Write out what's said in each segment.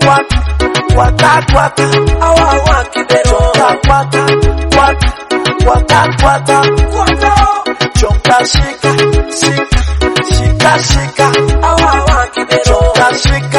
kwata awawa kibero kwata chonka shika awawa kibero shika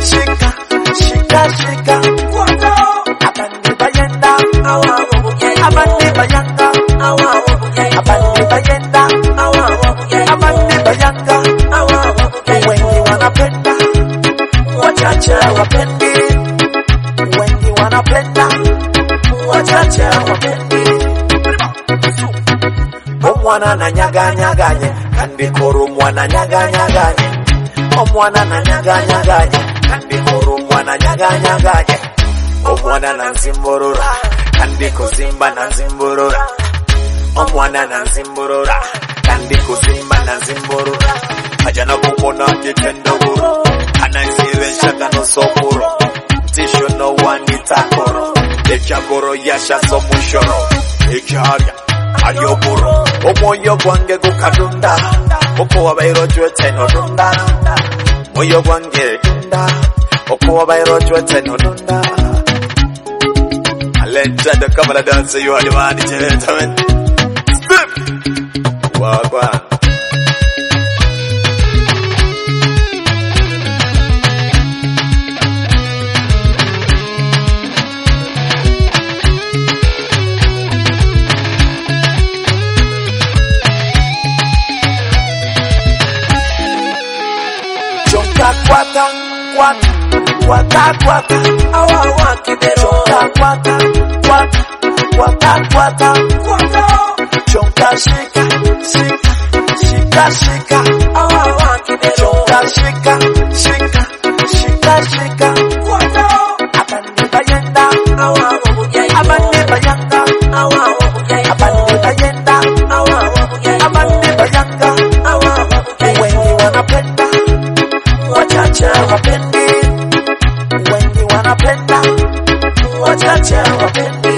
kwata abandi bayenda awawa abandi bayanga awawa abandi bayenda awawa abandi bayanga awawa wengi wanapenda wachache wapendi wengi wanapenda wachache wapendi omwana na nyaganyaganye kandi koro mwana nyaganyaganye omwana na nyaganyaganye kandi koro mwana nyaganyaganye omwana na nzimburura kandi kuzimba na nzimburura omwana na nzimburura kandi kuzimba na nzimburura ajana kumona kitendoguru anaisirensha kano sokuro tisho no wanitakoro echakoro yasha somushoro echarya ayoburo omwoyo gwange gukadunda oko wabairo chwete no dunda moyo gwange dunda oko wabairo chwete no dunda alenta the kamala dance you are the man gentlemen wagwa kwata awawa kibero kwata chonka shika awawa kibero shika kwata abandi bayenda awawa abandi bayanga awawa abandi bayenda awawa abandi bayanga awawa wengi wanapenda wachache wapendi wengi wanapenda wachache wapendi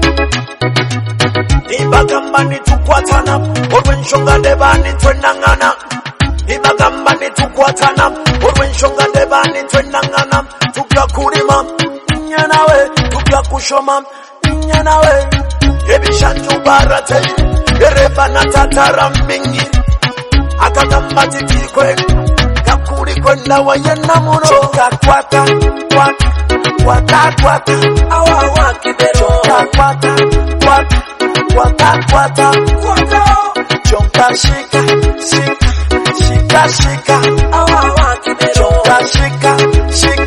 ibagamba nitukwatana olwenshonga ndebani twendangana ibagamba nitukwatana olwenshonga ndebani twendangana tupya kulima nyanawe tupya kushoma nyanawe ebishanju barate ereba na tatara mbingi akagamba titikwe kakuri kwenda wayena muno chonka kwata awawa kibero kwata chonka shika awawa kibero shika